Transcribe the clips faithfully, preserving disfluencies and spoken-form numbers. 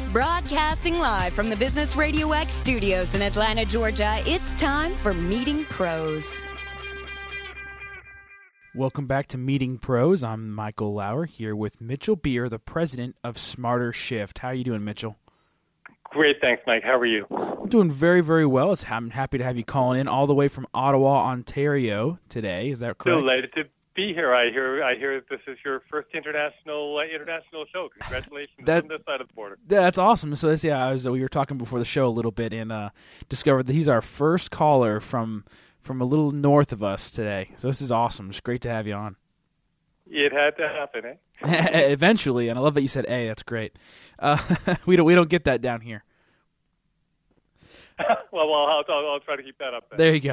Broadcasting live from the Business Radio X studios in Atlanta, Georgia, it's time for Meeting Pros. Welcome back to Meeting Pros. I'm Michael Lauer here with Mitchell Beer, the president of Smarter Shift. How are you doing, Mitchell? Great, thanks, Mike. How are you? I'm doing very, very well. I'm happy to have you calling in all the way from Ottawa, Ontario today. Is that correct? Delighted to be here. I hear I hear this is your first international uh, international show. Congratulations that, on this side of the border. That's awesome. So this, yeah, I was, we were talking before the show a little bit and uh, discovered that he's our first caller from from a little north of us today. So this is awesome. It's great to have you on. It had to happen, eh? Eventually, and I love that you said "a." That's great. Uh, we don't we don't get that down here. well, well I'll, I'll, I'll try to keep that up then. There you go.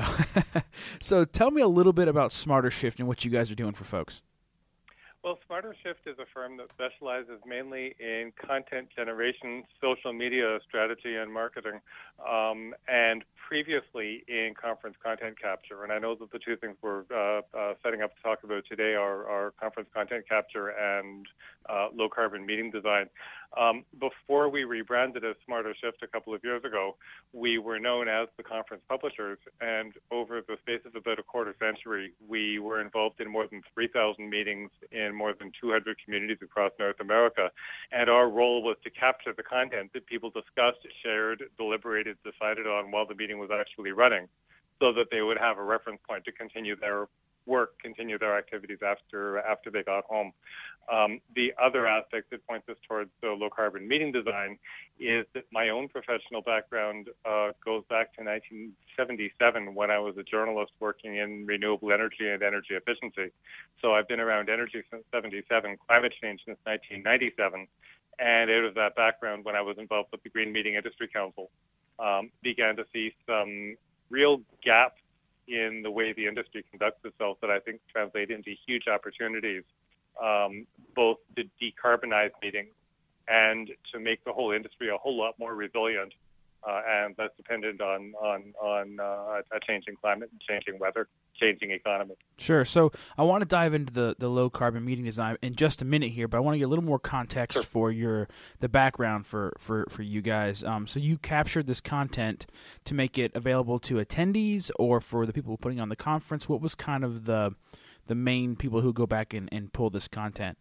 So tell me a little bit about Smarter Shift and what you guys are doing for folks. Well, Smarter Shift is a firm that specializes mainly in content generation, social media strategy, and marketing, um, and previously in conference content capture. And I know that the two things we're uh, uh, setting up to talk about today are, are conference content capture and uh, low-carbon meeting design. Um, before we rebranded as Smarter Shift a couple of years ago, we were known as the conference publishers, and over the space of about a quarter century, we were involved in more than three thousand meetings in more than two hundred communities across North America. And our role was to capture the content that people discussed, shared, deliberated, decided on while the meeting was actually running, so that they would have a reference point to continue their work, continue their activities after after they got home. Um, the other aspect that points us towards the low-carbon meeting design is that my own professional background uh, goes back to nineteen seventy-seven when I was a journalist working in renewable energy and energy efficiency. So I've been around energy since seventy-seven, climate change since nineteen ninety-seven, and out of that background, when I was involved with the Green Meeting Industry Council, um, began to see some real gaps in the way the industry conducts itself that I think translate into huge opportunities, um, both to decarbonize meetings and to make the whole industry a whole lot more resilient uh, and less dependent on on on uh, a changing climate, changing weather, changing economy. Sure. So I want to dive into the, the low carbon meeting design in just a minute here, but I want to get a little more context Sure. for your the background for for for you guys. Um, so you captured this content to make it available to attendees or for the people putting on the conference. What was kind of the the main people who go back and, and pull this content?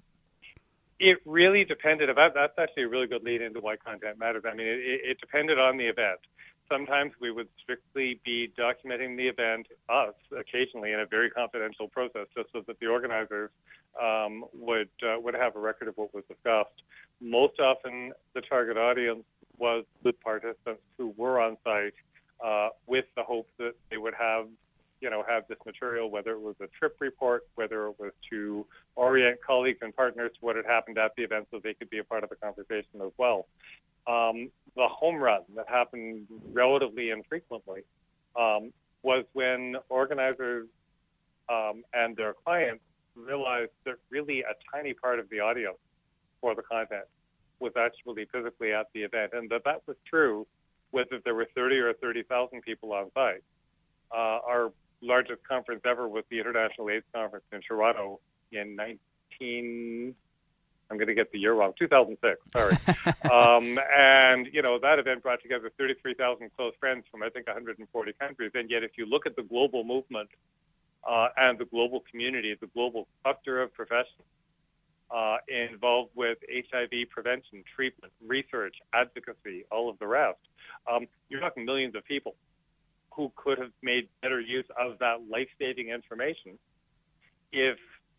It really depended. About that's actually a really good lead into why content matters. I mean, it, it depended on the event. Sometimes we would strictly be documenting the event, us, occasionally in a very confidential process, just so that the organizers um, would uh, would have a record of what was discussed. Most often, the target audience was the participants who were on site uh, with the hope that they would have, you know, have this material, whether it was a trip report, whether it was to orient colleagues and partners to what had happened at the event so they could be a part of the conversation as well. Um, the home run that happened relatively infrequently um, was when organizers um, and their clients realized that really a tiny part of the audience for the content was actually physically at the event, and that that was true whether there were thirty or thirty thousand people on site. Uh, our largest conference ever was the International AIDS Conference in Toronto in nineteen I'm going to get the year wrong, two thousand six, sorry. um, and, you know, that event brought together thirty-three thousand close friends from, I think, one hundred forty countries. And yet, if you look at the global movement uh, and the global community, the global cluster of professionals uh, involved with H I V prevention, treatment, research, advocacy, all of the rest, um, you're talking millions of people who could have made better use of that life-saving information if,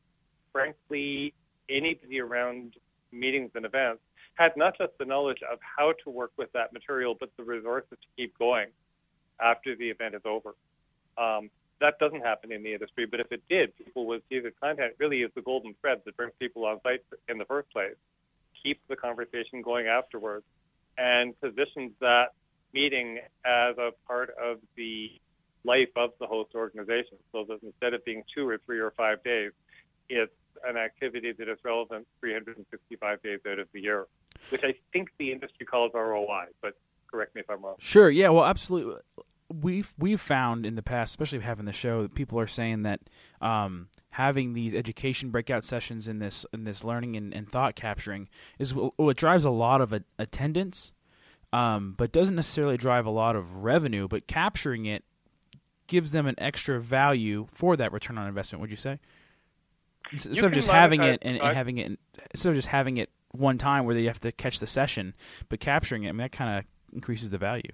frankly, anybody around meetings and events had not just the knowledge of how to work with that material, but the resources to keep going after the event is over. Um, that doesn't happen in the industry, but if it did, people would see that content really is the golden thread that brings people on site in the first place, keeps the conversation going afterwards, and positions that meeting as a part of the life of the host organization, so that instead of being two or three or five days, it's an activity that is relevant three hundred sixty-five days out of the year, which I think the industry calls R O I, but correct me if I'm wrong. Sure, yeah, well, absolutely. We've we've found in the past, especially having the show, that people are saying that um, having these education breakout sessions in this in this learning and, and thought capturing is what drives a lot of a, attendance, um, but doesn't necessarily drive a lot of revenue. But capturing it gives them an extra value for that return on investment. Would you say? Instead of just having it and, and having it, instead of just having it one time where you have to catch the session, but capturing it, I mean, that kind of increases the value.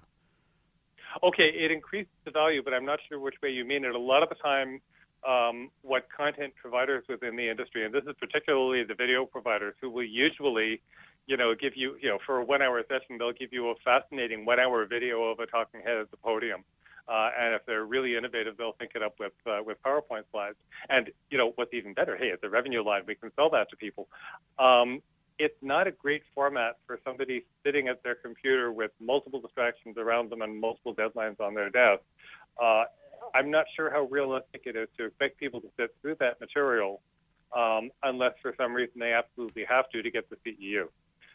Okay, it increases the value, but I'm not sure which way you mean it. A lot of the time, um, what content providers within the industry, and this is particularly the video providers, who will usually, you know, give you, you know, for a one-hour session, they'll give you a fascinating one-hour video of a talking head at the podium. Uh, and if they're really innovative, they'll sync it up with uh, with PowerPoint slides. And, you know, what's even better, hey, it's a revenue line. We can sell that to people. Um, it's not a great format for somebody sitting at their computer with multiple distractions around them and multiple deadlines on their desk. Uh, I'm not sure how realistic it is to expect people to sit through that material um, unless for some reason they absolutely have to to get the C E U.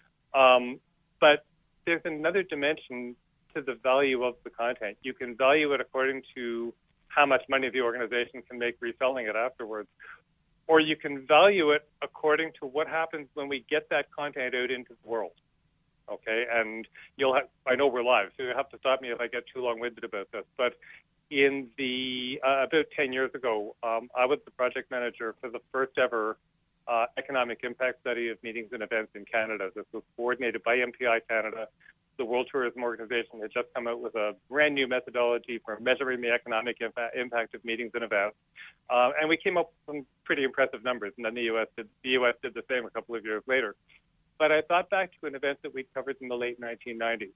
Um, but there's another dimension to the value of the content. You can value it according to how much money the organization can make reselling it afterwards, or you can value it according to what happens when we get that content out into the world. Okay, and you'll have, I know we're live, so you'll have to stop me if I get too long-winded about this, but in the, uh, about ten years ago, um, I was the project manager for the first ever uh, economic impact study of meetings and events in Canada. This was coordinated by M P I Canada. The World Tourism Organization had just come out with a brand new methodology for measuring the economic impa- impact of meetings and events. Uh, and we came up with some pretty impressive numbers, and then the U S did, the U S did the same a couple of years later. But I thought back to an event that we covered in the late nineteen nineties.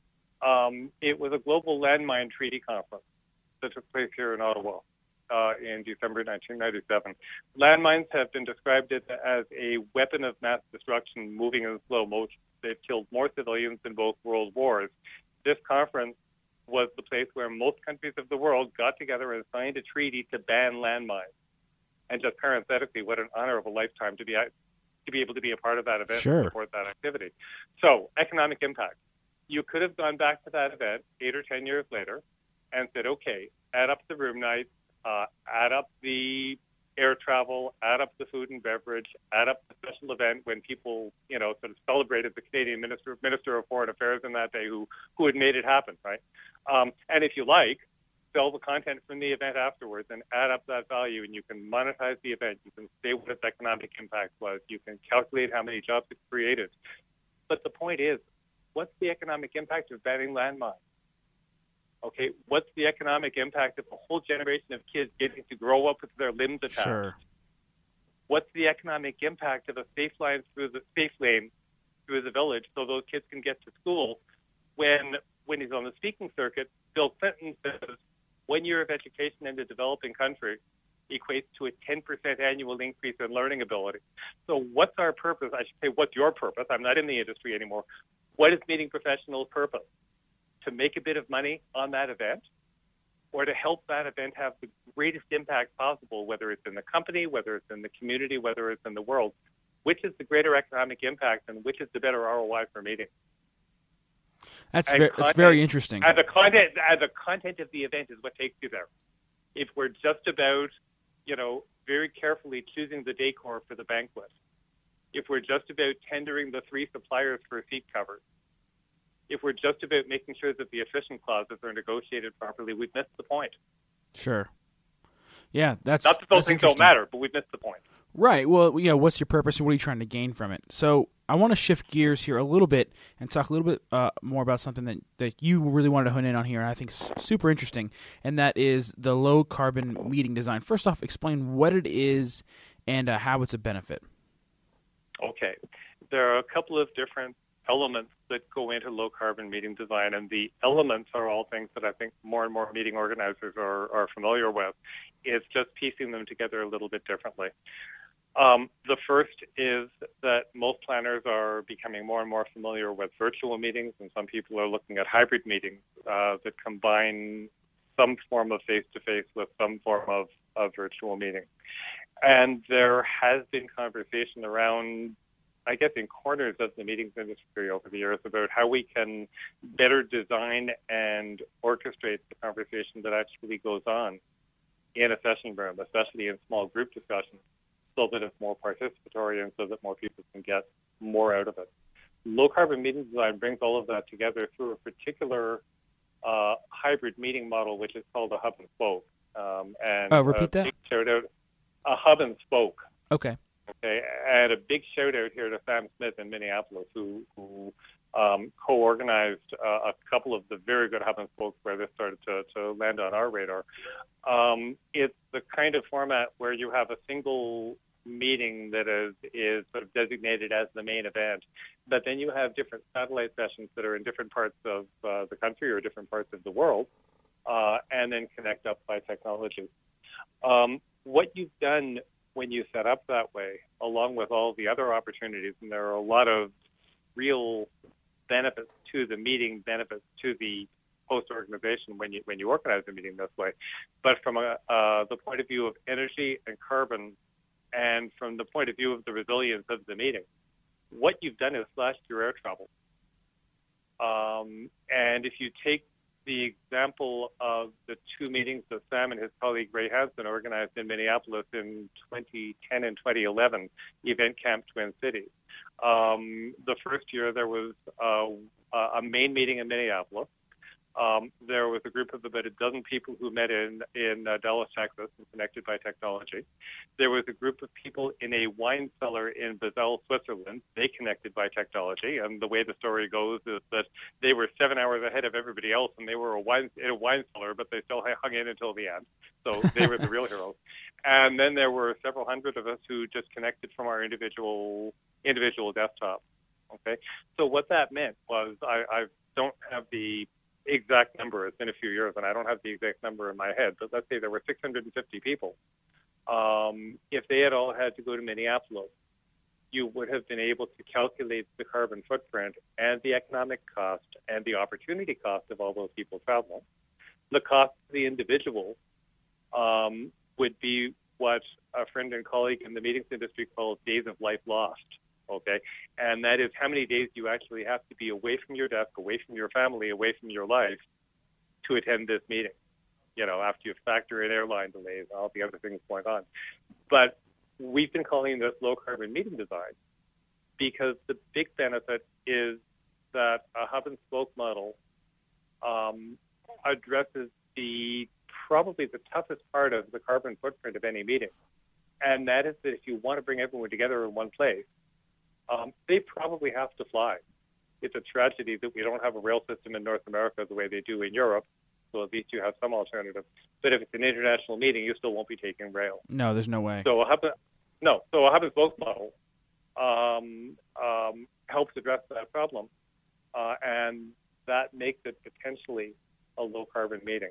Um, it was a global landmine treaty conference that took place here in Ottawa uh, in December nineteen ninety-seven. Landmines have been described as a weapon of mass destruction moving in slow motion. They've killed more civilians than both world wars. This conference was the place where most countries of the world got together and signed a treaty to ban landmines. And just parenthetically, what an honor of a lifetime to be to be able to be a part of that event Sure. and support that activity. So, economic impact. You could have gone back to that event eight or ten years later and said, okay, add up the room nights, uh, add up the air travel, add up the food and beverage, add up the special event when people, you know, sort of celebrated the Canadian Minister, Minister of Foreign Affairs in that day who, who had made it happen, right? Um, and if you like, sell the content from the event afterwards and add up that value, and you can monetize the event. You can say what its economic impact was. You can calculate how many jobs it created. But the point is, what's the economic impact of banning landmines? Okay, what's the economic impact of a whole generation of kids getting to grow up with their limbs attached? Sure. What's the economic impact of a safe line through the safe lane through the village so those kids can get to school? When when he's on the speaking circuit, Bill Clinton says one year of education in a developing country equates to a ten percent annual increase in learning ability. So what's our purpose? I should say, what's your purpose? I'm not in the industry anymore. What is meeting professionals' purpose? To make a bit of money on that event, or to help that event have the greatest impact possible, whether it's in the company, whether it's in the community, whether it's in the world? Which is the greater economic impact, and which is the better R O I for meeting? That's, And ver- content, that's very interesting. And the content, and the content of the event is what takes you there. If we're just about, you know, very carefully choosing the decor for the banquet, if we're just about tendering the three suppliers for seat covers, if we're just about making sure that the efficient clauses are negotiated properly, we've missed the point. Sure. Yeah, that's not that those that's things don't matter, but we've missed the point. Right. Well, yeah. What's your purpose, and what are you trying to gain from it? So, I want to shift gears here a little bit and talk a little bit uh, more about something that, that you really wanted to hone in on here, and I think is super interesting, and that is the low carbon meeting design. First off, explain what it is and uh, how it's a benefit. Okay. There are a couple of different elements that go into low carbon meeting design, and the elements are all things that I think more and more meeting organizers are, are familiar with. It's just piecing them together a little bit differently. Um, the first is that most planners are becoming more and more familiar with virtual meetings, and some people are looking at hybrid meetings uh, that combine some form of face-to-face with some form of, of virtual meeting. And there has been conversation around, I guess, in corners of the meetings industry over the years about how we can better design and orchestrate the conversation that actually goes on in a session room, especially in small group discussions, so that it's more participatory and so that more people can get more out of it. Low carbon meeting design brings all of that together through a particular uh, hybrid meeting model, which is called a hub and spoke. Um, and oh, repeat a that? Big shout out, a hub and spoke. Okay. Okay, and a big shout out here to Sam Smith in Minneapolis, who, who um, co-organized uh, a couple of the very good hub and spokes where this started to, to land on our radar. Um, it's the kind of format where you have a single meeting that is, is sort of designated as the main event, but then you have different satellite sessions that are in different parts of uh, the country or different parts of the world, uh, and then connect up by technology. Um, what you've done when you set up that way, along with all the other opportunities, and there are a lot of real benefits to the meeting, benefits to the host organization when you when you organize a meeting this way. But from a, uh, the point of view of energy and carbon, and from the point of view of the resilience of the meeting, what you've done is slashed your air travel. Um, and if you take the example of the two meetings that Sam and his colleague Ray Hansen organized in Minneapolis in twenty ten and twenty eleven, Event Camp Twin Cities. Um, the first year there was uh, a main meeting in Minneapolis. Um, there was a group of about a dozen people who met in, in uh, Dallas, Texas, and connected by technology. There was a group of people in a wine cellar in Basel, Switzerland. They connected by technology. And the way the story goes is that they were seven hours ahead of everybody else, and they were a wine, in a wine cellar, but they still hung in until the end. So they were the real heroes. And then there were several hundred of us who just connected from our individual individual desktops. Okay, so what that meant was I, I don't have the exact number. It's been a few years, and I don't have the exact number in my head, but let's say there were six hundred fifty people. Um, if they had all had to go to Minneapolis, you would have been able to calculate the carbon footprint and the economic cost and the opportunity cost of all those people traveling. The cost to the individual um, would be what a friend and colleague in the meetings industry calls days of life lost. Okay, and that is how many days you actually have to be away from your desk, away from your family, away from your life to attend this meeting, you know, after you factor in airline delays and all the other things going on. But we've been calling this low-carbon meeting design because the big benefit is that a hub-and-spoke model um, addresses the probably the toughest part of the carbon footprint of any meeting, and that is that if you want to bring everyone together in one place, Um, they probably have to fly. It's a tragedy that we don't have a rail system in North America the way they do in Europe, so at least you have some alternative. But if it's an international meeting, you still won't be taking rail. No, there's no way. So a hub, no, so a hub and spoke model um, um, helps address that problem, uh, and that makes it potentially a low-carbon meeting.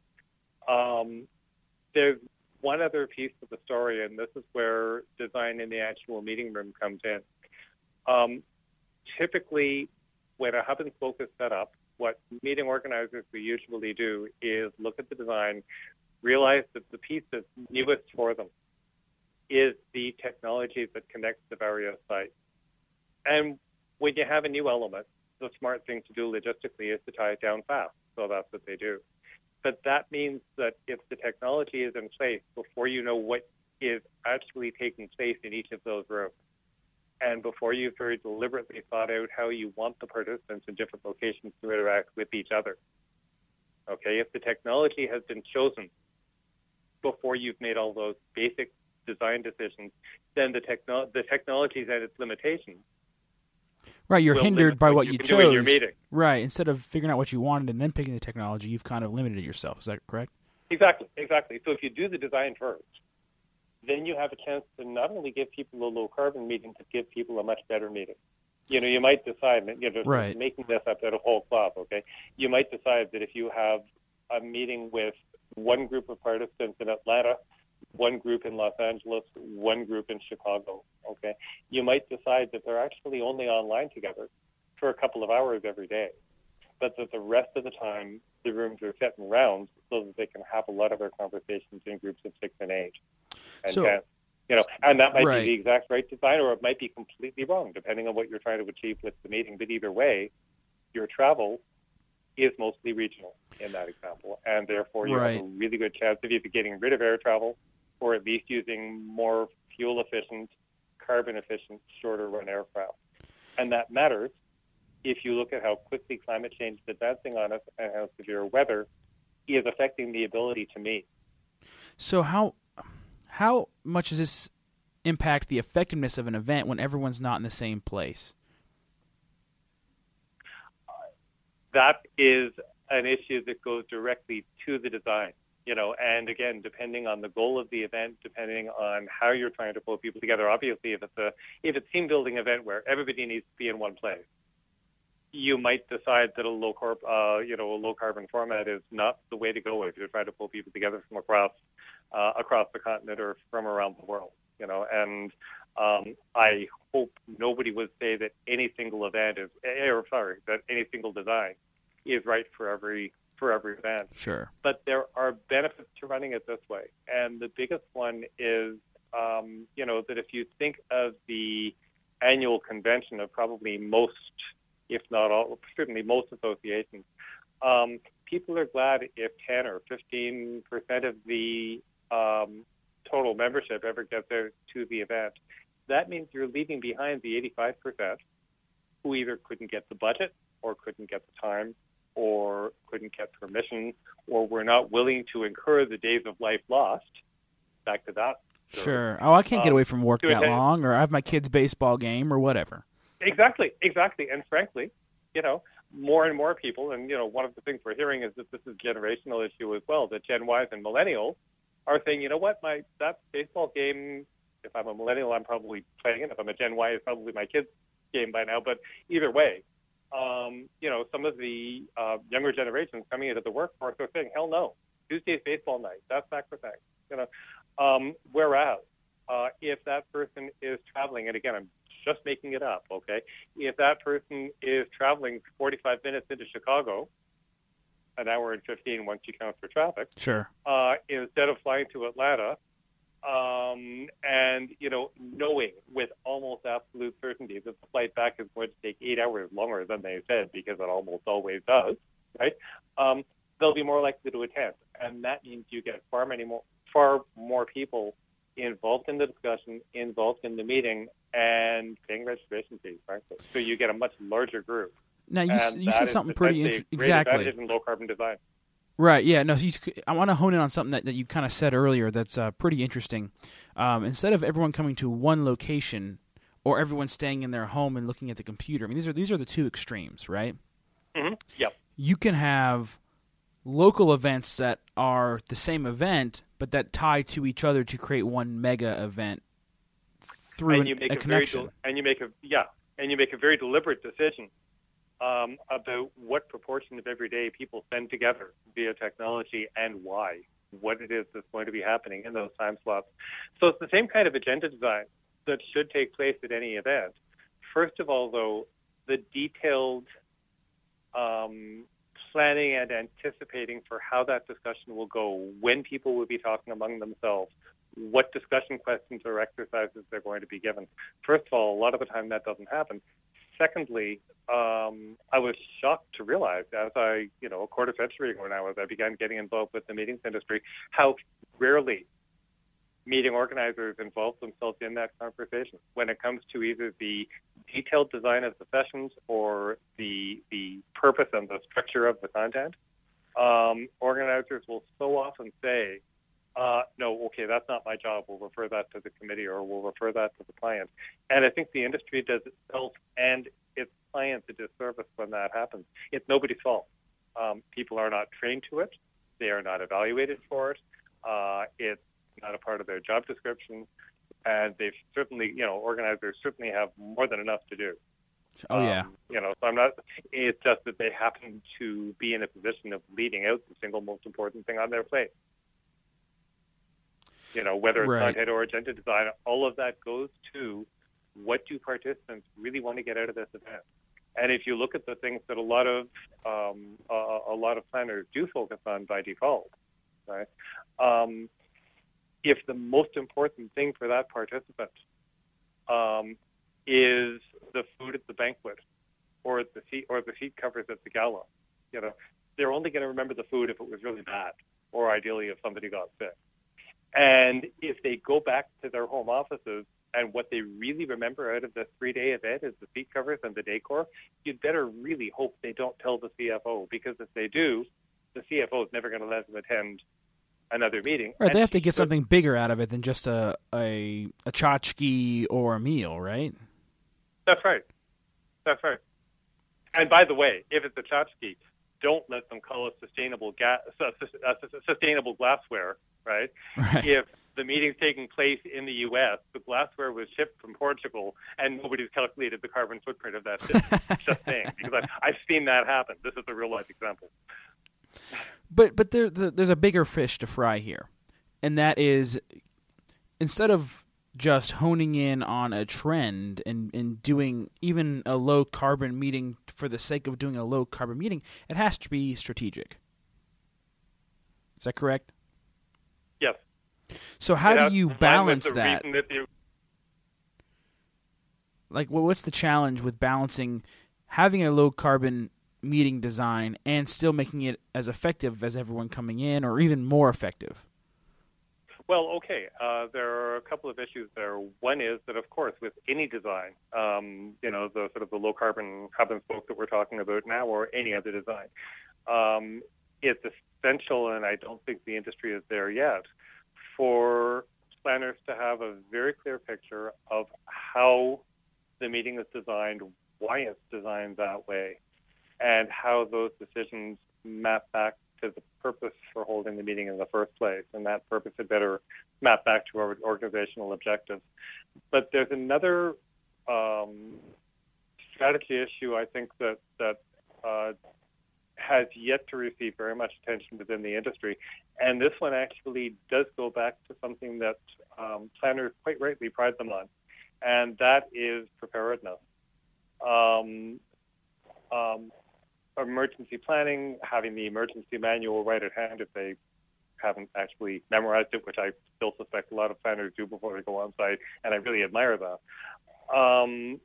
Um, there's one other piece of the story, and this is where design in the actual meeting room comes in. Um, typically, when a hub and spoke is set up, what meeting organizers will usually do is look at the design, realize that the piece that's newest for them is the technology that connects the various sites. And when you have a new element, the smart thing to do logistically is to tie it down fast. So that's what they do. But that means that if the technology is in place before you know what is actually taking place in each of those rooms, and before you've very deliberately thought out how you want the participants in different locations to interact with each other. Okay, if the technology has been chosen before you've made all those basic design decisions, then the, techno- the technologies and its limitations Right, you're hindered by what you, you can chose. do in your meeting. Right, instead of figuring out what you wanted and then picking the technology, you've kind of limited yourself. Is that correct? Exactly, exactly. So if you do the design first, then you have a chance to not only give people a low-carbon meeting, but give people a much better meeting. You know, you might decide, you know, right. making this up out of whole cloth, okay? You might decide that if you have a meeting with one group of participants in Atlanta, one group in Los Angeles, one group in Chicago, okay? You might decide that they're actually only online together for a couple of hours every day, but that the rest of the time the rooms are set in rounds so that they can have a lot of their conversations in groups of six and eight. And so, ten. You know, and that might right. be the exact right design, or it might be completely wrong, depending on what you're trying to achieve with the meeting. But either way, your travel is mostly regional in that example, and therefore you Right. have a really good chance of either getting rid of air travel or at least using more fuel-efficient, carbon-efficient, shorter-run aircraft. And that matters if you look at how quickly climate change is advancing on us and how severe weather is affecting the ability to meet. So how how much does this impact the effectiveness of an event when everyone's not in the same place? That is an issue that goes directly to the design, you know, and again, depending on the goal of the event, depending on how you're trying to pull people together. Obviously, if it's a if it's a team building event where everybody needs to be in one place, you might decide that a low carb, uh, you know, a low carbon format is not the way to go if you're trying to pull people together from across uh, across the continent or from around the world, you know. And um, I hope nobody would say that any single event is, or sorry, that any single design is right for every for every event. Sure. But there are benefits to running it this way, and the biggest one is, um, you know, that if you think of the annual convention of probably most, if not all, certainly most associations, um, people are glad if ten or fifteen percent of the um, total membership ever gets there to the event. That means you're leaving behind the eighty-five percent who either couldn't get the budget or couldn't get the time or couldn't get permission or were not willing to incur the days of life lost. Back to that. Sure. sure. Oh, I can't get um, away from work that attend- long, or I have my kid's baseball game or whatever. Exactly, exactly. And frankly, you know, more and more people, and, you know, one of the things we're hearing is that this is a generational issue as well, that Gen Ys and millennials are saying, you know what, my that baseball game, if I'm a millennial, I'm probably playing it. If I'm a Gen Y, it's probably my kid's game by now. But either way, um, you know, some of the uh, younger generations coming into the workforce are saying, hell no, Tuesday's baseball night, that's sacrosanct. You know, um, whereas uh, if that person is traveling, and again, I'm just making it up, okay? If that person is traveling forty-five minutes into Chicago, an hour and fifteen once you count for traffic, Sure. uh, instead of flying to Atlanta, um, and, you know, knowing with almost absolute certainty that the flight back is going to take eight hours longer than they said, because it almost always does, right? Um, they'll be more likely to attend, and that means you get far many more, far more people involved in the discussion, involved in the meeting, and paying registration fees, frankly. So you get a much larger group. Now, you, and you said something pretty interesting. Exactly. In low carbon design. Right, yeah. No, you, I want to hone in on something that, that you kind of said earlier that's uh, pretty interesting. Um, instead of everyone coming to one location or everyone staying in their home and looking at the computer, I mean, these are these are the two extremes, right? Mm-hmm. Yep. You can have local events that are the same event, but that tie to each other to create one mega event through and you an, make a, a connection. Very, and you make a yeah, and you make a very deliberate decision um, about what proportion of everyday people spend together via technology and why, what it is that's going to be happening in those time slots. So it's the same kind of agenda design that should take place at any event. First of all, though, the detailed um, planning and anticipating for how that discussion will go, when people will be talking among themselves, what discussion questions or exercises they're going to be given. First of all, a lot of the time that doesn't happen. Secondly, um, I was shocked to realize, as I, you know, a quarter century ago now, as I began getting involved with the meetings industry, how rarely meeting organizers involve themselves in that conversation when it comes to either the detailed design of the sessions or the the purpose and the structure of the content. Um, organizers will so often say, uh, no, okay, that's not my job. We'll refer that to the committee or we'll refer that to the client. And I think the industry does itself and its clients a disservice when that happens. It's nobody's fault. Um, people are not trained to it. They are not evaluated for it. Uh, it's not a part of their job description. And they've certainly, you know, organizers certainly have more than enough to do. Oh, yeah. Um, you know, so I'm not, it's just that they happen to be in a position of leading out the single most important thing on their plate. You know, whether it's right. content or agenda design, all of that goes to what do participants really want to get out of this event. And if you look at the things that a lot of um, uh, a lot of planners do focus on by default, right? Um, if the most important thing for that participant um, is the food at the banquet, or the seat, or the seat covers at the gala, You know, they're only going to remember the food if it was really bad, or ideally if somebody got sick. And if they go back to their home offices and what they really remember out of the three-day event is the seat covers and the decor, you'd better really hope they don't tell the C F O, because if they do, the C F O is never going to let them attend another meeting. Right, and they have to get something bigger out of it than just a, a, a tchotchke or a meal, right? That's right. That's right. And by the way, if it's a tchotchke, don't let them call it sustainable ga- uh, sustainable glassware, right? Right. If the meeting's taking place in the U S, the glassware was shipped from Portugal, and nobody's calculated the carbon footprint of that shipment. Just saying, because I've, I've seen that happen. This is a real-life example. But but there, the, there's a bigger fish to fry here, and that is, instead of just honing in on a trend and, and doing even a low-carbon meeting for the sake of doing a low-carbon meeting, it has to be strategic. Is that correct? Yes. So how It has do you to align balance with the that? reason that you- Like, well, what's the challenge with balancing having a low-carbon meeting design and still making it as effective as everyone coming in, or even more effective? Well, okay. Uh, there are a couple of issues there. One is that, of course, with any design, um, you know, the sort of the low carbon hub and spoke that we're talking about now, or any other design, um, it's essential, and I don't think the industry is there yet, for planners to have a very clear picture of how the meeting is designed, why it's designed that way, and how those decisions map back to the purpose for holding the meeting in the first place. And that purpose had better map back to our organizational objectives. But there's another um, strategy issue, I think, that, that uh, has yet to receive very much attention within the industry. And this one actually does go back to something that um, planners quite rightly pride them on, and that is preparedness. Um, um, emergency planning, having the emergency manual right at hand if they haven't actually memorized it, which I still suspect a lot of planners do before they go on site, and I really admire that. Um,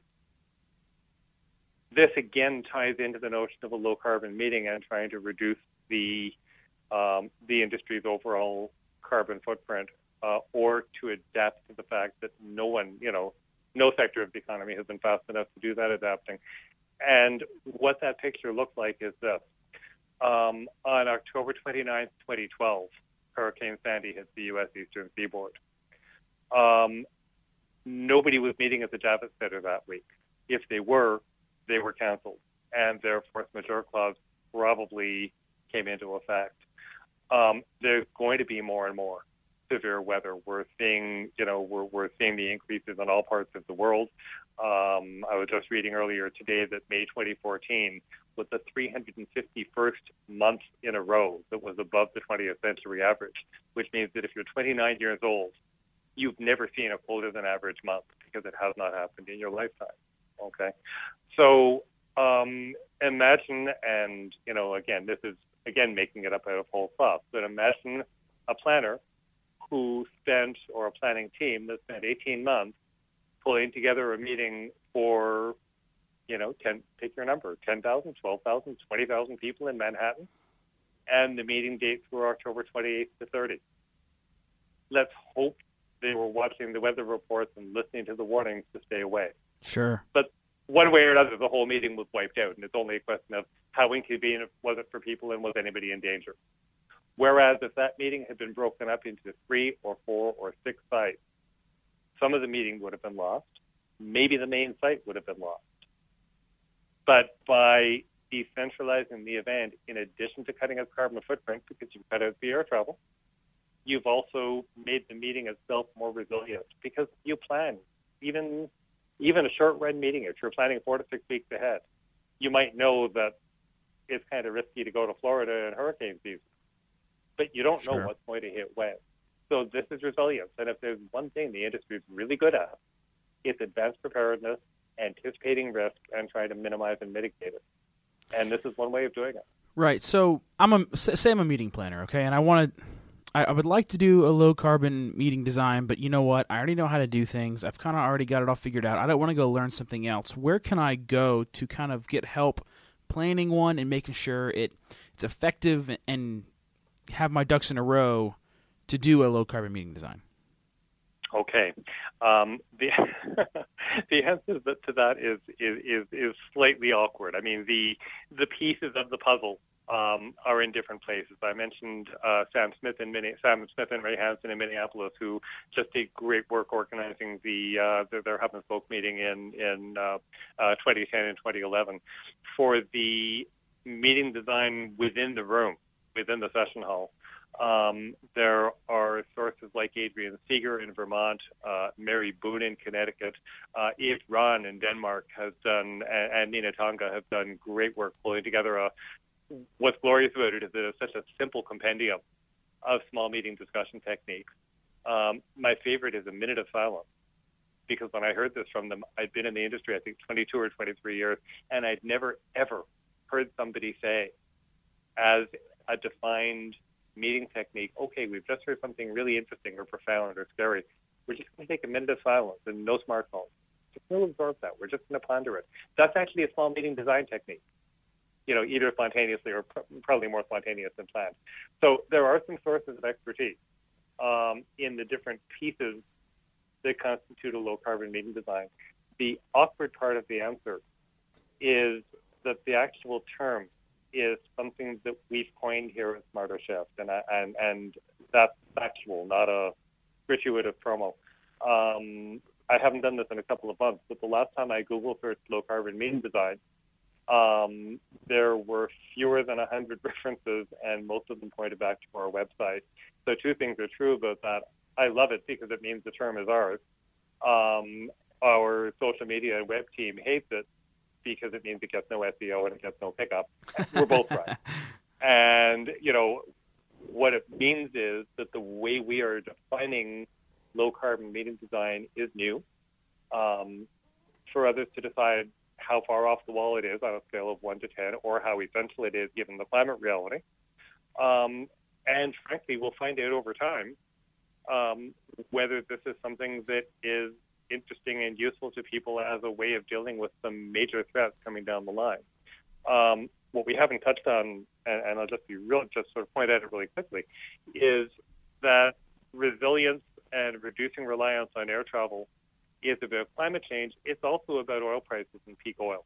this again ties into the notion of a low-carbon meeting and trying to reduce the um, the industry's overall carbon footprint, uh, or to adapt to the fact that no one, you know, no sector of the economy has been fast enough to do that adapting. And what that picture looked like is this. Um, on October twenty-ninth, twenty twelve, Hurricane Sandy hit the U S eastern seaboard. Um, nobody was meeting at the Javits Center that week. If they were, they were canceled, and their force majeure clause probably came into effect. Um, there's going to be more and more severe weather. We're seeing, you know, we're we're seeing the increases in all parts of the world. Um, I was just reading earlier today that May twenty fourteen was the three hundred fifty-first month in a row that was above the twentieth century average, which means that if you're twenty-nine years old, you've never seen a colder than average month, because it has not happened in your lifetime. Okay, so um, imagine, and you know, again, this is again making it up out of whole cloth, but imagine a planner who spent, or a planning team that spent eighteen months pulling together a meeting for, you know, ten, pick your number, ten thousand, twelve thousand, twenty thousand people in Manhattan, and the meeting dates were October twenty-eighth to thirtieth. Let's hope they were watching the weather reports and listening to the warnings to stay away. Sure. But one way or another, the whole meeting was wiped out, and it's only a question of how inconvenient was it for people and was anybody in danger. Whereas if that meeting had been broken up into three or four or six sites, some of the meeting would have been lost. Maybe the main site would have been lost. But by decentralizing the event, in addition to cutting out carbon footprint, because you've cut out the air travel, you've also made the meeting itself more resilient, because you plan. Even even a short-run meeting, if you're planning four to six weeks ahead, you might know that it's kind of risky to go to Florida in hurricane season, but you don't Sure. know what's going to hit when. So this is resilience. And if there's one thing the industry is really good at, it's advanced preparedness, anticipating risk, and trying to minimize and mitigate it. And this is one way of doing it. Right. So I'm a say I'm a meeting planner, okay, and I want to. I would like to do a low-carbon meeting design, but you know what? I already know how to do things. I've kind of already got it all figured out. I don't want to go learn something else. Where can I go to kind of get help planning one and making sure it it's effective and have my ducks in a row to do a low-carbon meeting design? Okay. Um, the the answer to that is, is is is slightly awkward. I mean, the the pieces of the puzzle um, are in different places. I mentioned uh, Sam Smith and Minne- Sam Smith and Ray Hansen in Minneapolis, who just did great work organizing the uh, their, their hub and spoke meeting in in uh, uh, twenty ten and twenty eleven for the meeting design within the room, within the session hall. Um, there are sources like Adrian Seeger in Vermont, uh, Mary Boone in Connecticut, uh, Eve Rahn in Denmark has done, and, and Nina Tonga have done great work pulling together a, what's glorious about it is that it's such a simple compendium of small meeting discussion techniques. Um, my favorite is a minute of silence, because when I heard this from them, I'd been in the industry, I think, twenty-two or twenty-three years, and I'd never, ever heard somebody say, as a defined meeting technique, okay, we've just heard something really interesting or profound or scary. We're just going to take a minute of silence and no smartphones. Just going to absorb that. We're just going to ponder it. That's actually a small meeting design technique, you know, either spontaneously or pr- probably more spontaneous than planned. So there are some sources of expertise um, in the different pieces that constitute a low-carbon meeting design. The awkward part of the answer is that the actual term is something that we've coined here at Smarter Shift, and and and that's factual, not a gratuitous promo. Um, I haven't done this in a couple of months, but the last time I Google searched low carbon meeting design, um, there were fewer than a hundred references, and most of them pointed back to our website. So two things are true about that. I love it because it means the term is ours. Um, our social media and web team hates it because it means it gets no S E O and it gets no pickup. We're both right. And, you know, what it means is that the way we are defining low-carbon meeting design is new. Um, for others to decide how far off the wall it is on a scale of one to ten, or how essential it is given the climate reality. Um, and frankly, we'll find out over time um, whether this is something that is interesting and useful to people as a way of dealing with some major threats coming down the line. Um, what we haven't touched on, and, and I'll just be real, just sort of point at it really quickly, is that resilience and reducing reliance on air travel is about climate change. It's also about oil prices and peak oil.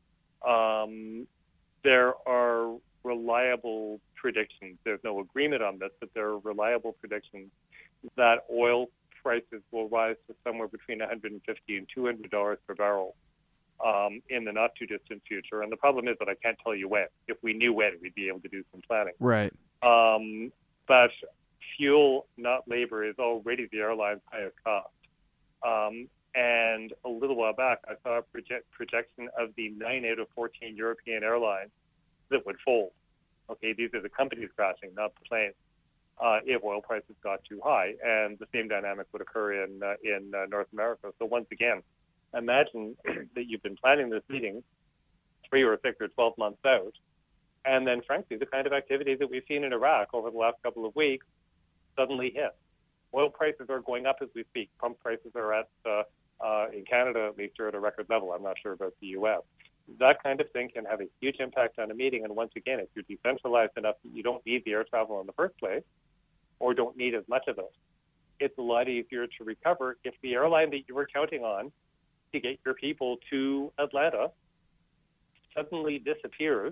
Um, there are reliable predictions. There's no agreement on this, but there are reliable predictions that oil prices will rise to somewhere between one hundred fifty dollars and two hundred dollars per barrel um, in the not-too-distant future. And the problem is that I can't tell you when. If we knew when, we'd be able to do some planning. Right. Um, but fuel, not labor, is already the airline's highest cost. Um, and a little while back, I saw a project, projection of the nine out of fourteen European airlines that would fold. Okay, these are the companies crashing, not the planes. Uh, if oil prices got too high, and the same dynamic would occur in uh, in uh, North America. So once again, imagine that you've been planning this meeting three or six or twelve months out, and then, frankly, the kind of activity that we've seen in Iraq over the last couple of weeks suddenly hit. Oil prices are going up as we speak. Pump prices are at, uh, uh, in Canada at least, are at a record level. I'm not sure about the U S. That kind of thing can have a huge impact on a meeting. And once again, if you're decentralized enough that you don't need the air travel in the first place, or don't need as much of it, it's a lot easier to recover if the airline that you were counting on to get your people to Atlanta suddenly disappears.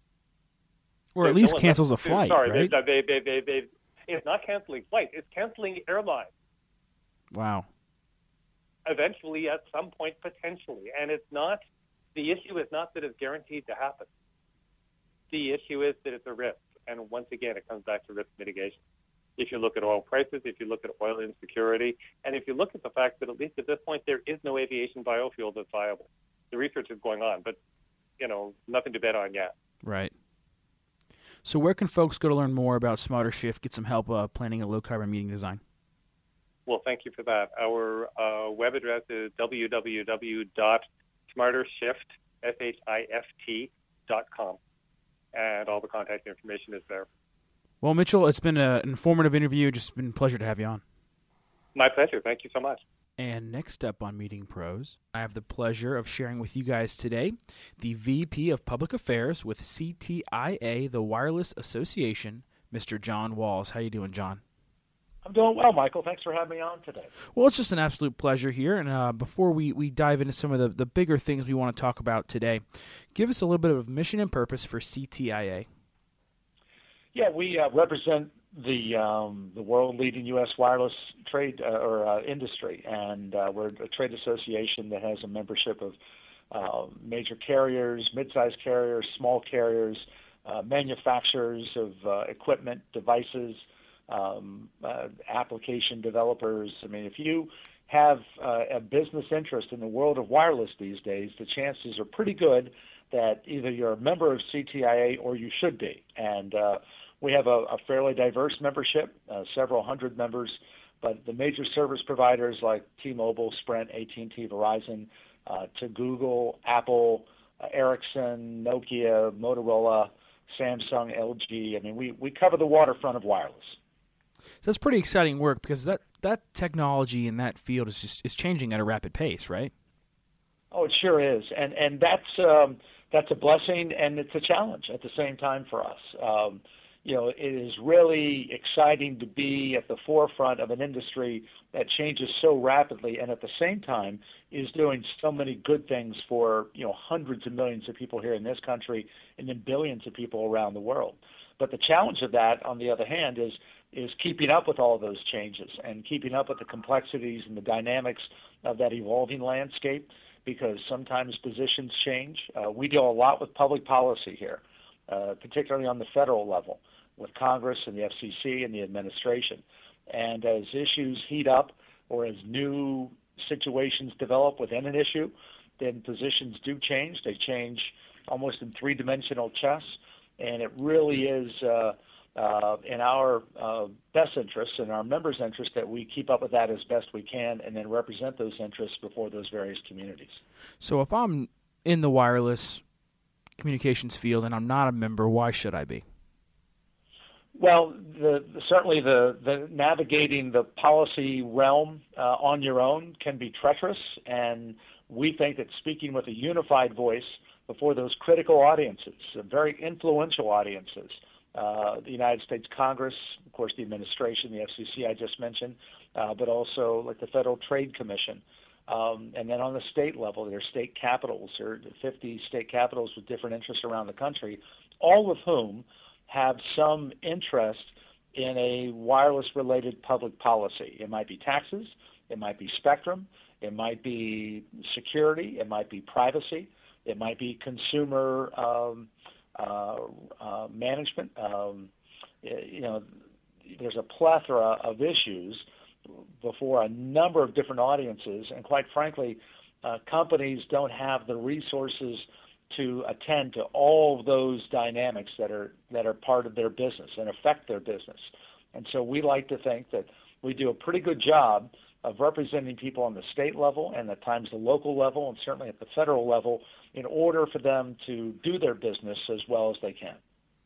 Or at least no cancels a flight, Sorry, right? They, they, they, they, they, it's not canceling flights. It's canceling airlines. Wow. Eventually, at some point, potentially. And it's not, the issue is not that it's guaranteed to happen. The issue is that it's a risk. And once again, it comes back to risk mitigation. If you look at oil prices, if you look at oil insecurity, and if you look at the fact that at least at this point there is no aviation biofuel that's viable. The research is going on, but, you know, nothing to bet on yet. Right. So where can folks go to learn more about Smarter Shift, get some help uh, planning a low-carbon meeting design? Well, thank you for that. Our uh, web address is w w w dot smarter shift dot com, and all the contact information is there. Well, Mitchell, it's been an informative interview. Just been a pleasure to have you on. My pleasure. Thank you so much. And next up on Meeting Pros, I have the pleasure of sharing with you guys today the V P of Public Affairs with C T I A, the Wireless Association, Mister John Walls. How you doing, John? I'm doing well, Michael. Thanks for having me on today. Well, it's just an absolute pleasure here. And uh, before we, we dive into some of the, the bigger things we want to talk about today, give us a little bit of mission and purpose for C T I A. Yeah, we uh, represent the um, the world-leading U S wireless trade uh, or uh, industry, and uh, we're a trade association that has a membership of uh, major carriers, mid-sized carriers, small carriers, uh, manufacturers of uh, equipment, devices, um, uh, application developers. I mean, if you have uh, a business interest in the world of wireless these days, the chances are pretty good that either you're a member of C T I A or you should be. And uh, we have a, a fairly diverse membership, uh, several hundred members, but the major service providers like T-Mobile, Sprint, A T and T, Verizon, uh, to Google, Apple, uh, Ericsson, Nokia, Motorola, Samsung, L G. I mean, we, we cover the waterfront of wireless. So that's pretty exciting work because that, that technology in that field is just is changing at a rapid pace, right? Oh, it sure is, and and that's um, that's a blessing and it's a challenge at the same time for us. Um, you know, it is really exciting to be at the forefront of an industry that changes so rapidly, and at the same time is doing so many good things for you know hundreds of millions of people here in this country and then billions of people around the world. But the challenge of that, on the other hand, is is keeping up with all of those changes and keeping up with the complexities and the dynamics of that evolving landscape, because sometimes positions change. Uh, we deal a lot with public policy here, uh, particularly on the federal level, with Congress and the F C C and the administration. And as issues heat up or as new situations develop within an issue, then positions do change. They change almost in three-dimensional chess, and it really is uh, uh, in our uh, best interest and our members' interest that we keep up with that as best we can and then represent those interests before those various communities. So if I'm in the wireless communications field and I'm not a member, why should I be? Well, the, certainly the, the navigating the policy realm uh, on your own can be treacherous, and we think that speaking with a unified voice before those critical audiences, very influential audiences, uh, the United States Congress, of course the administration, the F C C I just mentioned, uh, but also like the Federal Trade Commission. Um, and then on the state level, there are state capitals, there are fifty state capitals with different interests around the country, all of whom have some interest in a wireless-related public policy. It might be taxes, it might be spectrum, it might be security, it might be privacy, it might be consumer um, uh, uh, management. Um, you know, there's a plethora of issues before a number of different audiences, and quite frankly, uh, companies don't have the resources to attend to all of those dynamics that are that are part of their business and affect their business. And so we like to think that we do a pretty good job of representing people on the state level and at times the local level and certainly at the federal level in order for them to do their business as well as they can.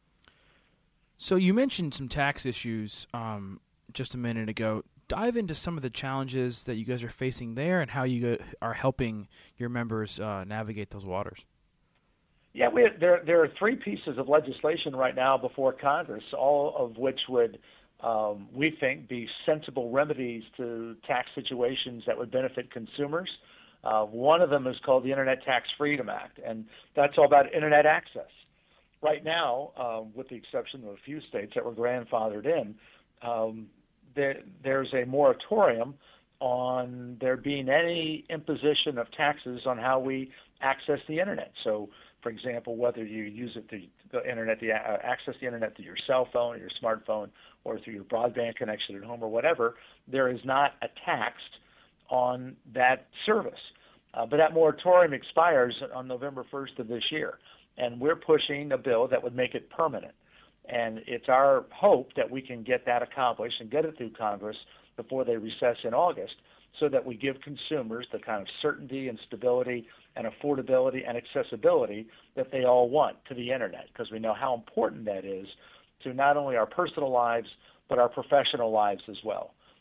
So you mentioned some tax issues um, just a minute ago. Dive into some of the challenges that you guys are facing there and how you are helping your members uh, navigate those waters. Yeah, we, there there are three pieces of legislation right now before Congress, all of which would, um, we think, be sensible remedies to tax situations that would benefit consumers. Uh, one of them is called the Internet Tax Freedom Act, and that's all about Internet access. Right now, um, with the exception of a few states that were grandfathered in, um, there, there's a moratorium on there being any imposition of taxes on how we access the Internet. So, for example, whether you use it through the internet, the, uh, access the internet through your cell phone or your smartphone or through your broadband connection at home or whatever, there is not a tax on that service. Uh, but that moratorium expires on November first of this year, and we're pushing a bill that would make it permanent. And it's our hope that we can get that accomplished and get it through Congress before they recess in August, so that we give consumers the kind of certainty and stability and affordability and accessibility that they all want to the Internet, because we know how important that is to not only our personal lives, but our professional lives as well.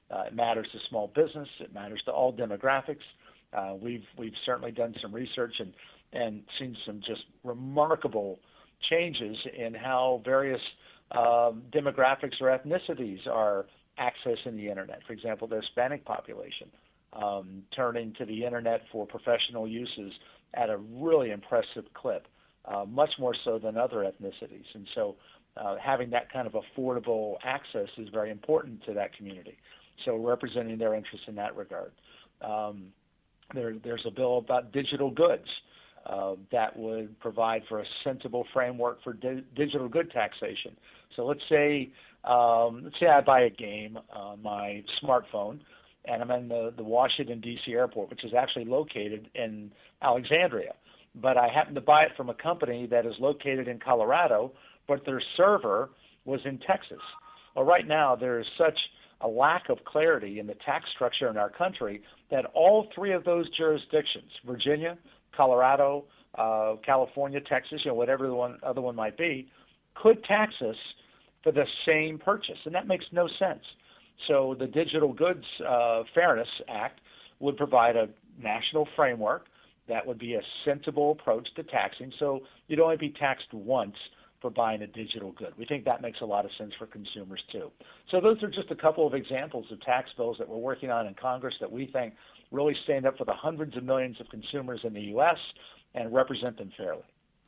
Uh, it matters to small business. It matters to all demographics. Uh, we've we've certainly done some research and, and seen some just remarkable changes in how various um, demographics or ethnicities are accessing the internet. For example, the Hispanic population um, turning to the internet for professional uses at a really impressive clip, uh, much more so than other ethnicities. And so uh, having that kind of affordable access is very important to that community. So representing their interests in that regard. Um, there, there's a bill about digital goods uh, that would provide for a sensible framework for di- digital good taxation. So let's say um, let's say I buy a game on my smartphone, and I'm in the, the Washington, D C airport, which is actually located in Alexandria. But I happen to buy it from a company that is located in Colorado, but their server was in Texas. Well, right now there is such a lack of clarity in the tax structure in our country that all three of those jurisdictions, Virginia, Colorado, uh, California, Texas, you know, whatever the one, other one might be, could tax us for the same purchase. And that makes no sense. So the Digital Goods uh, Fairness Act would provide a national framework that would be a sensible approach to taxing. So you'd only be taxed once for buying a digital good. We think that makes a lot of sense for consumers too. So those are just a couple of examples of tax bills that we're working on in Congress that we think really stand up for the hundreds of millions of consumers in the U S and represent them fairly.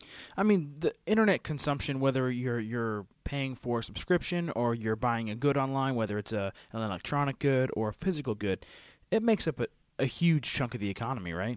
I mean, the internet consumption, whether you're you're paying for a subscription or you're buying a good online, whether it's a, an electronic good or a physical good, it makes up a, a huge chunk of the economy, right?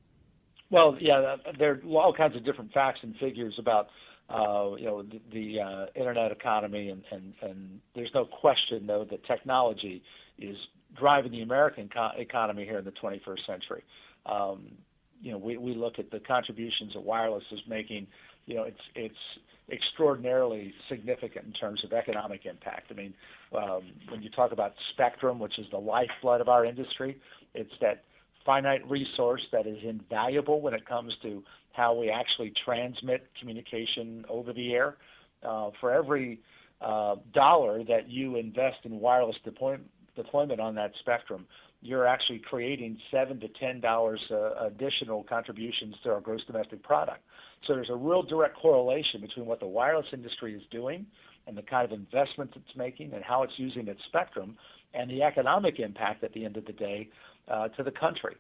Well, yeah, there are all kinds of different facts and figures about Uh, you know, the, the uh, internet economy, and, and, and there's no question, though, that technology is driving the American co- economy here in the twenty-first century. Um, you know, we, we look at the contributions that wireless is making. You know, it's it's extraordinarily significant in terms of economic impact. I mean, um, when you talk about spectrum, which is the lifeblood of our industry, it's that finite resource that is invaluable when it comes to how we actually transmit communication over the air. Uh, for every uh, dollar that you invest in wireless deploy- deployment on that spectrum, you're actually creating seven to ten dollars uh, additional contributions to our gross domestic product. So there's a real direct correlation between what the wireless industry is doing and the kind of investments it's making and how it's using its spectrum and the economic impact at the end of the day uh, to the country.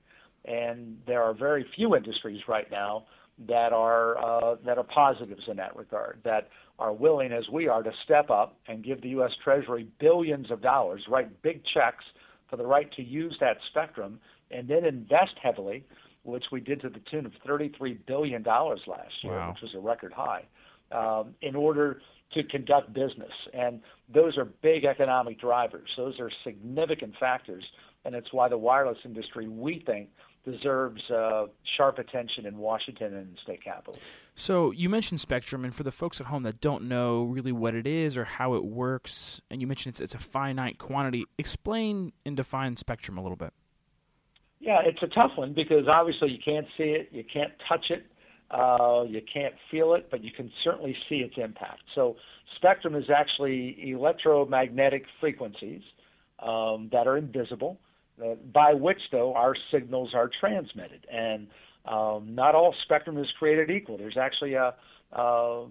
And there are very few industries right now that are uh, that are positives in that regard, that are willing, as we are, to step up and give the U S Treasury billions of dollars, write big checks for the right to use that spectrum, and then invest heavily, which we did to the tune of thirty-three billion dollars last year, wow. which was a record high, um, in order to conduct business. And those are big economic drivers. Those are significant factors, and it's why the wireless industry, we think, deserves uh, sharp attention in Washington and the state capitol. So you mentioned spectrum, and for the folks at home that don't know really what it is or how it works, and you mentioned it's, it's a finite quantity, explain and define spectrum a little bit. Yeah, it's a tough one because obviously you can't see it, you can't touch it, uh, you can't feel it, but you can certainly see its impact. So spectrum is actually electromagnetic frequencies um, that are invisible, Uh, by which, though, our signals are transmitted. And um, not all spectrum is created equal. There's actually a, a,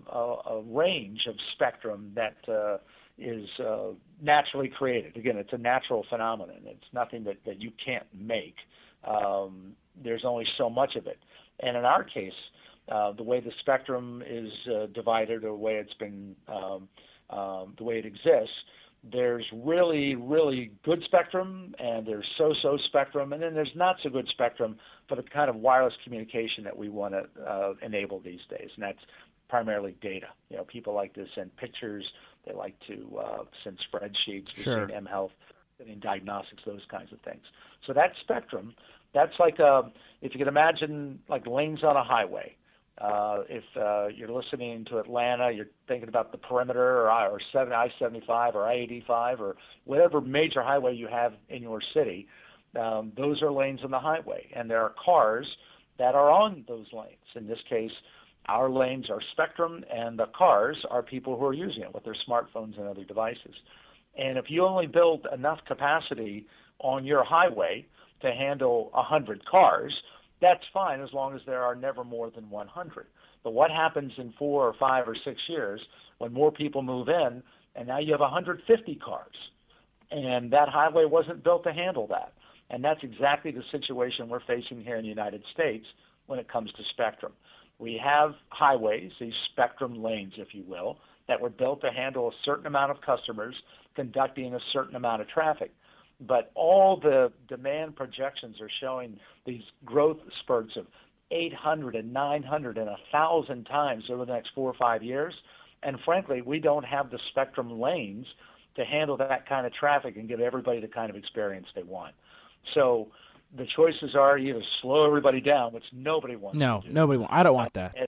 a range of spectrum that uh, is uh, naturally created. Again, it's a natural phenomenon. It's nothing that, that you can't make. Um, there's only so much of it. And in our case, uh, the way the spectrum is uh, divided, or the way it's been, um, um, the way it exists, there's really, really good spectrum, and there's so-so spectrum, and then there's not-so-good spectrum for the kind of wireless communication that we want to uh, enable these days, and that's primarily data. You know, people like to send pictures. They like to uh, send spreadsheets. We've Sure. seen mHealth, sending diagnostics, those kinds of things. So that spectrum, that's like a, if you can imagine, like lanes on a highway. Uh, if uh, you're listening to Atlanta, you're thinking about the perimeter or, I, or I seventy-five or I eighty-five or whatever major highway you have in your city, um, those are lanes on the highway. And there are cars that are on those lanes. In this case, our lanes are spectrum, and the cars are people who are using it with their smartphones and other devices. And if you only build enough capacity on your highway to handle one hundred cars, that's fine as long as there are never more than one hundred. But what happens in four or five or six years when more people move in and now you have one hundred fifty cars? And that highway wasn't built to handle that. And that's exactly the situation we're facing here in the United States when it comes to spectrum. We have highways, these spectrum lanes, if you will, that were built to handle a certain amount of customers conducting a certain amount of traffic. But all the demand projections are showing these growth spurts of eight hundred and nine hundred and one thousand times over the next four or five years. And frankly, we don't have the spectrum lanes to handle that kind of traffic and give everybody the kind of experience they want. So the choices are either slow everybody down, which nobody wants no, to do. nobody wants. I don't want that.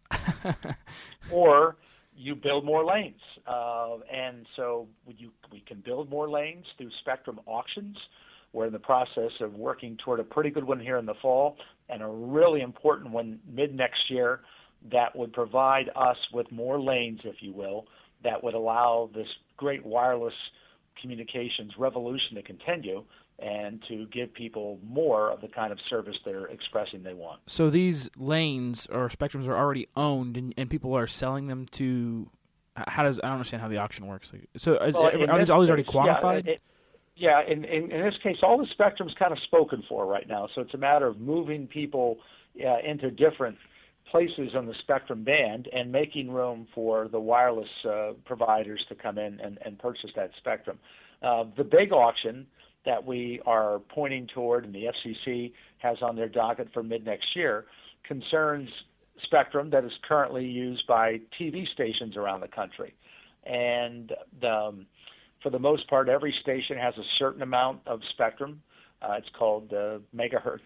Or you build more lanes. Uh, and so you, we can build more lanes through spectrum auctions. We're in the process of working toward a pretty good one here in the fall and a really important one mid-next year that would provide us with more lanes, if you will, that would allow this great wireless communications revolution to continue and to give people more of the kind of service they're expressing they want. So these lanes or spectrums are already owned, and, and people are selling them to. How does I don't understand how the auction works? So is, well, are these always already quantified? Yeah, it, yeah in, in, in this case, all the spectrum's kind of spoken for right now. So it's a matter of moving people uh, into different places on the spectrum band and making room for the wireless uh, providers to come in and, and purchase that spectrum. Uh, the big auction that we are pointing toward and the F C C has on their docket for mid-next year concerns spectrum that is currently used by T V stations around the country. And the, um, for the most part, every station has a certain amount of spectrum. Uh, it's called uh, megahertz.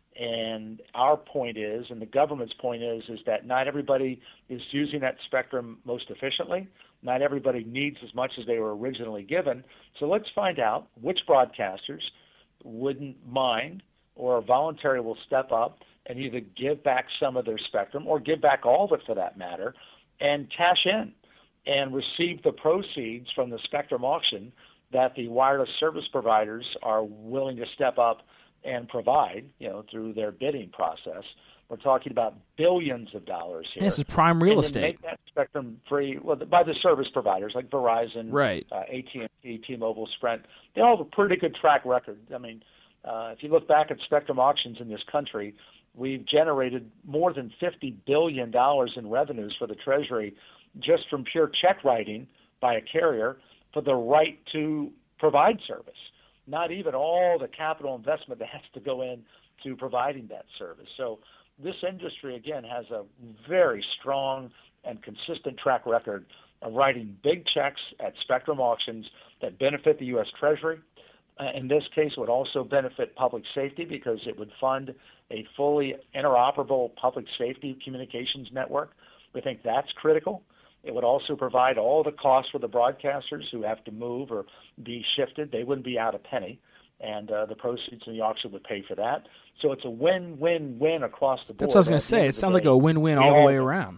And our point is, and the government's point is, is that not everybody is using that spectrum most efficiently. Not everybody needs as much as they were originally given. So let's find out which broadcasters wouldn't mind or voluntarily will step up and either give back some of their spectrum or give back all of it for that matter and cash in and receive the proceeds from the spectrum auction that the wireless service providers are willing to step up and provide, you know, through their bidding process. We're talking about billions of dollars here. This is prime real and estate. Make that spectrum free well, by the service providers like Verizon, right. uh, A T and T, T-Mobile, Sprint. They all have a pretty good track record. I mean, uh, if you look back at spectrum auctions in this country, we've generated more than fifty billion dollars in revenues for the Treasury just from pure check writing by a carrier for the right to provide service. Not even all the capital investment that has to go in to providing that service. So this industry, again, has a very strong and consistent track record of writing big checks at spectrum auctions that benefit the U S Treasury. Uh, in this case, would also benefit public safety because it would fund a fully interoperable public safety communications network. We think that's critical. It would also provide all the costs for the broadcasters who have to move or be shifted. They wouldn't be out a penny, and uh, the proceeds in the auction would pay for that. So it's a win-win-win across the board. That's what I was going to say. It sounds like a win-win all the way around.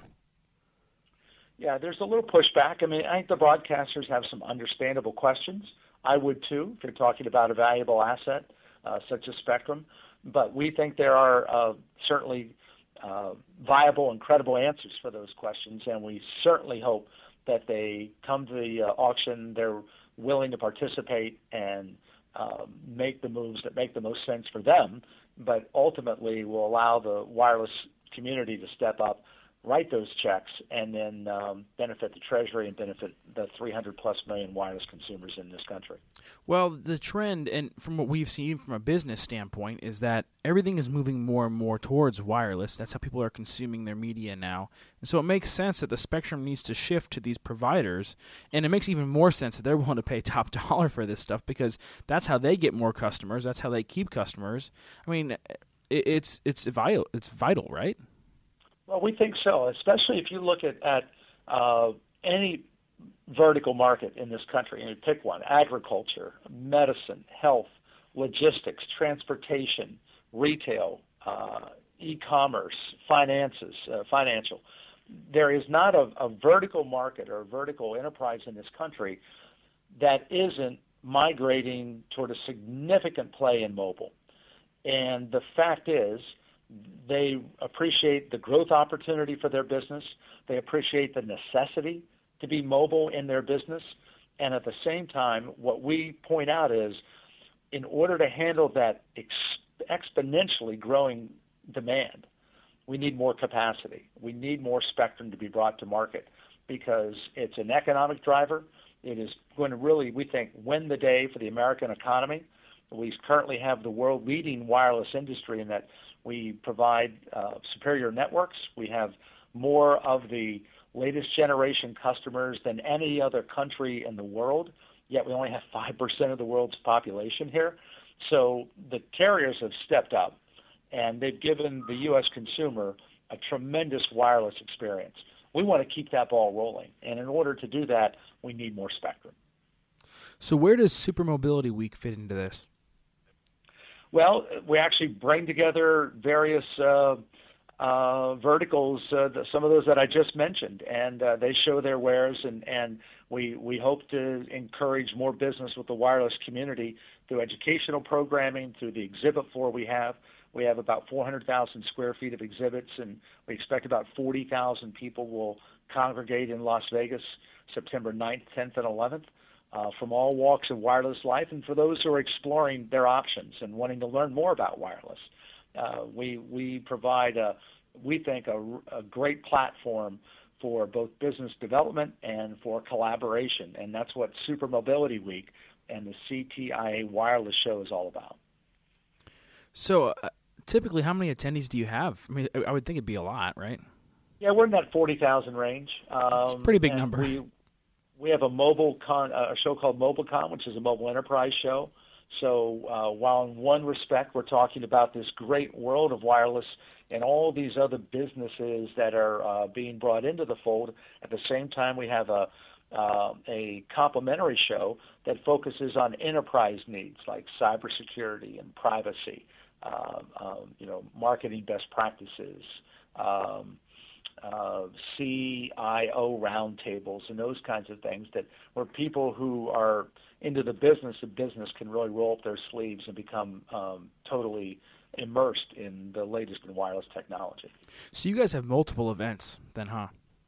Yeah, there's a little pushback. I mean, I think the broadcasters have some understandable questions. I would too, if you're talking about a valuable asset uh, such as spectrum. But we think there are uh, certainly uh, viable and credible answers for those questions, and we certainly hope that they come to the uh, auction, they're willing to participate and uh, make the moves that make the most sense for them, but ultimately will allow the wireless community to step up, write those checks, and then um, benefit the Treasury and benefit the three hundred plus million wireless consumers in this country. Well, the trend, and from what we've seen from a business standpoint, is that everything is moving more and more towards wireless. That's how people are consuming their media now. And so it makes sense that the spectrum needs to shift to these providers, and it makes even more sense that they're willing to pay top dollar for this stuff because that's how they get more customers. That's how they keep customers. I mean, it's it's vital, it's vital, right? Well, we think so, especially if you look at, at uh, any vertical market in this country, and you pick one, agriculture, medicine, health, logistics, transportation, retail, uh, e-commerce, finances, uh, financial. There is not a, a vertical market or a vertical enterprise in this country that isn't migrating toward a significant play in mobile. And the fact is, they appreciate the growth opportunity for their business. They appreciate the necessity to be mobile in their business. And at the same time, what we point out is, in order to handle that ex- exponentially growing demand, we need more capacity. We need more spectrum to be brought to market because it's an economic driver. It is going to really, we think, win the day for the American economy. We currently have the world-leading wireless industry in that we provide uh, superior networks. We have more of the latest generation customers than any other country in the world, yet we only have five percent of the world's population here. So the carriers have stepped up, and they've given the U S consumer a tremendous wireless experience. We want to keep that ball rolling, and in order to do that, we need more spectrum. So where does Super Mobility Week fit into this? Well, we actually bring together various uh, uh, verticals, uh, the, some of those that I just mentioned, and uh, they show their wares, and, and we, we hope to encourage more business with the wireless community through educational programming, through the exhibit floor we have. We have about four hundred thousand square feet of exhibits, and we expect about forty thousand people will congregate in Las Vegas September ninth, tenth, and eleventh. Uh, from all walks of wireless life, and for those who are exploring their options and wanting to learn more about wireless. Uh, we we provide, a, we think, a, a great platform for both business development and for collaboration, and that's what Super Mobility Week and the C T I A Wireless Show is all about. So uh, typically, how many attendees do you have? I mean, I would think it'd be a lot, right? Yeah, we're in that forty thousand range. Um, it's a pretty big number. We, We have a mobile con, a show called MobileCon, which is a mobile enterprise show. So uh, while in one respect we're talking about this great world of wireless and all these other businesses that are uh, being brought into the fold, at the same time we have a uh, a complementary show that focuses on enterprise needs like cybersecurity and privacy, uh, um, you know, marketing best practices. Um, Uh, C I O roundtables and those kinds of things that where people who are into the business of business can really roll up their sleeves and become um, totally immersed in the latest in wireless technology. So you guys have multiple events then, huh?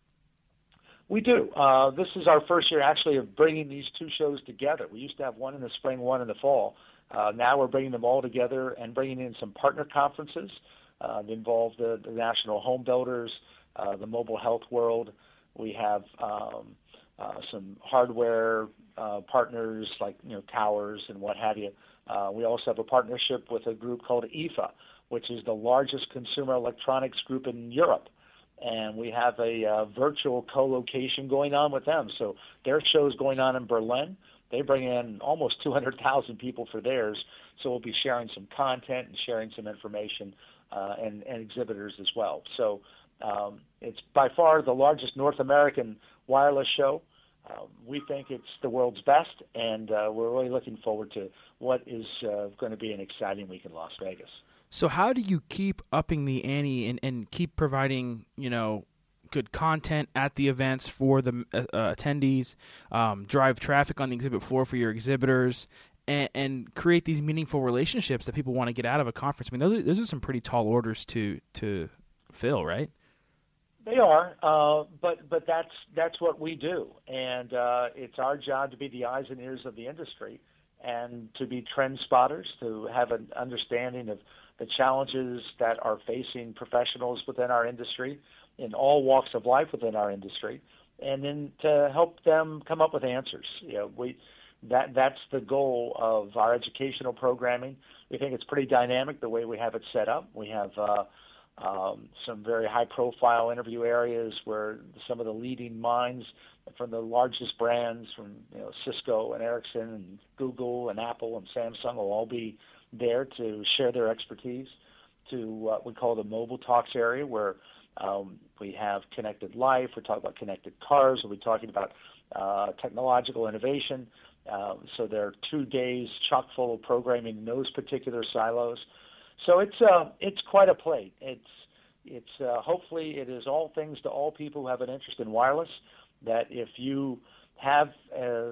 We do. Uh, this is our first year actually of bringing these two shows together. We used to have one in the spring, one in the fall. Uh, now we're bringing them all together and bringing in some partner conferences uh, that involve the, the national home builders, Uh, the mobile health world. We have um, uh, some hardware uh, partners like you know towers and what have you. Uh, we also have a partnership with a group called I F A, which is the largest consumer electronics group in Europe. And we have a uh, virtual co-location going on with them. So their show's going on in Berlin. They bring in almost two hundred thousand people for theirs. So we'll be sharing some content and sharing some information uh, and, and exhibitors as well. So Um, it's by far the largest North American wireless show. Uh, we think it's the world's best, and uh, we're really looking forward to what is uh, going to be an exciting week in Las Vegas. So how do you keep upping the ante and, and keep providing, you know, good content at the events for the uh, attendees, um, drive traffic on the exhibit floor for your exhibitors, and, and create these meaningful relationships that people want to get out of a conference? I mean, those are, those are some pretty tall orders to to fill, right? They are, uh, but but that's that's what we do, and uh, it's our job to be the eyes and ears of the industry, and to be trend spotters, to have an understanding of the challenges that are facing professionals within our industry, in all walks of life within our industry, and then to help them come up with answers. You know, we that that's the goal of our educational programming. We think it's pretty dynamic the way we have it set up. We have uh, Um, some very high-profile interview areas where some of the leading minds from the largest brands, from you know, Cisco and Ericsson and Google and Apple and Samsung, will all be there to share their expertise. To what we call the Mobile Talks area, where um, we have connected life. We're talking about connected cars. We'll be talking about uh, technological innovation. Uh, so there are two days chock full of programming in those particular silos. So it's uh, it's quite a plate. It's it's uh, hopefully it is all things to all people who have an interest in wireless. That if you have uh,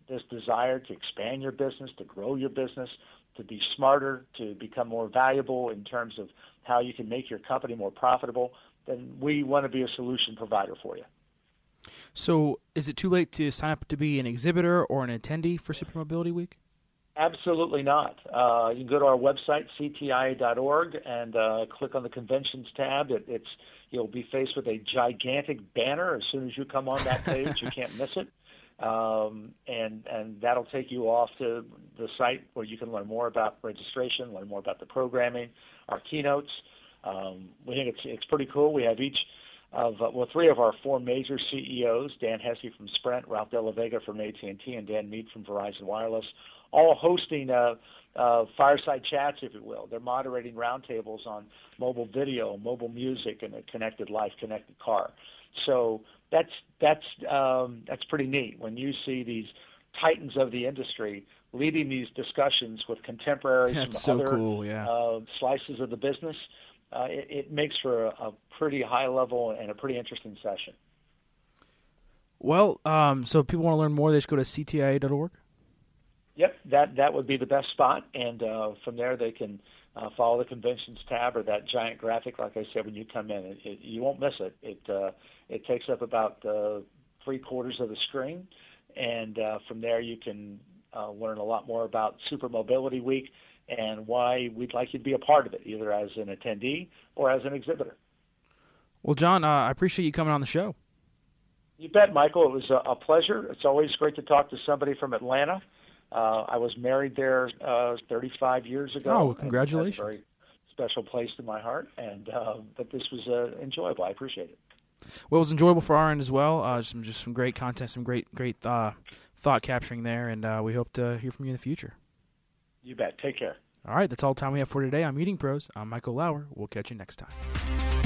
this desire to expand your business, to grow your business, to be smarter, to become more valuable in terms of how you can make your company more profitable, then we want to be a solution provider for you. So is it too late to sign up to be an exhibitor or an attendee for Supermobility Week? Absolutely not. Uh, you can go to our website, c t i a dot org, and uh, click on the Conventions tab. It, it's You'll be faced with a gigantic banner as soon as you come on that page. You can't miss it. Um, and, and that'll take you off to the site where you can learn more about registration, learn more about the programming, our keynotes. Um, we think it's, it's pretty cool. We have each of, uh, well, three of our four major C E Os, Dan Hesse from Sprint, Ralph De La Vega from A T and T, and Dan Mead from Verizon Wireless, all hosting uh, uh, fireside chats, if you will. They're moderating roundtables on mobile video, mobile music, and a connected life, connected car. So that's that's um, that's pretty neat when you see these titans of the industry leading these discussions with contemporaries that's from so other cool, yeah. uh, slices of the business. Uh, it, it makes for a, a pretty high level and a pretty interesting session. Well, um, so if people want to learn more, they just go to c t i a dot org? Yep, that that would be the best spot, and uh, from there they can uh, follow the Conventions tab or that giant graphic. Like I said, when you come in, it, it, you won't miss it. It uh, it takes up about uh, three quarters of the screen, and uh, from there you can uh, learn a lot more about Supermobility Week and why we'd like you to be a part of it, either as an attendee or as an exhibitor. Well, John, uh, I appreciate you coming on the show. You bet, Michael. It was a, a pleasure. It's always great to talk to somebody from Atlanta. Uh, I was married there uh, thirty-five years ago. Oh, congratulations. It's a very special place in my heart, and uh, but this was uh, enjoyable. I appreciate it. Well, it was enjoyable for our end as well. Uh, some just some great content, some great great uh, thought capturing there, and uh, we hope to hear from you in the future. You bet. Take care. All right, that's all the time we have for today on Meeting Pros. I'm Michael Lauer. We'll catch you next time.